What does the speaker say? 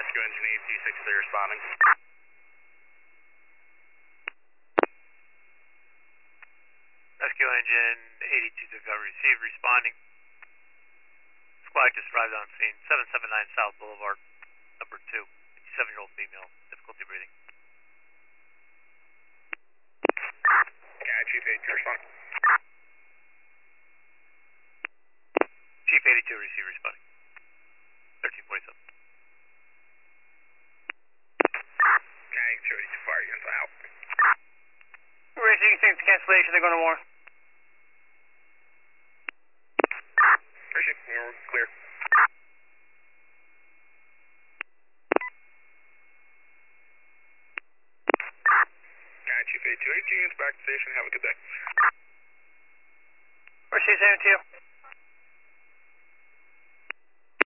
Rescue Engine 8263 responding. Rescue Engine 82 got received, responding. Squad just arrived on scene, 779 South Boulevard, number 2, 57-year-old female, difficulty breathing. Yeah, Chief 82 responding. Chief 82 received, responding. 1347. Yeah, 82 fire units out. Racing, you think it's cancellation, they're going to war. Racing, we're clear. Yeah, Chief 82 units back to station, have a good day. Where's she sending to you?